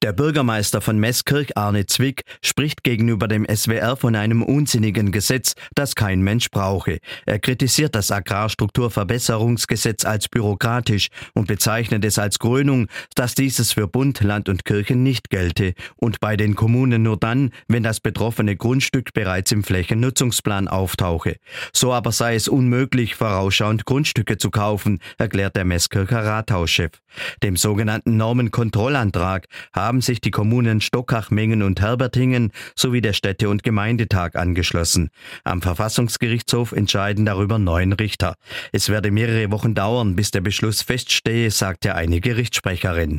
Der Bürgermeister von Meßkirch, Arne Zwick, spricht gegenüber dem SWR von einem unsinnigen Gesetz, das kein Mensch brauche. Er kritisiert das Agrarstrukturverbesserungsgesetz als bürokratisch und bezeichnet es als Krönung, dass dieses für Bund, Land und Kirchen nicht gelte und bei den Kommunen nur dann, wenn das betroffene Grundstück bereits im Flächennutzungsplan auftauche. So aber sei es unmöglich, vorausschauend Grundstücke zu kaufen, erklärt der Meßkircher Rathauschef. Dem sogenannten Normenkontrollantrag haben sich die Kommunen Stockach, Mengen und Herbertingen sowie der Städte- und Gemeindetag angeschlossen. Am Verfassungsgerichtshof entscheiden darüber 9 Richter. Es werde mehrere Wochen dauern, bis der Beschluss feststehe, sagte eine Gerichtssprecherin.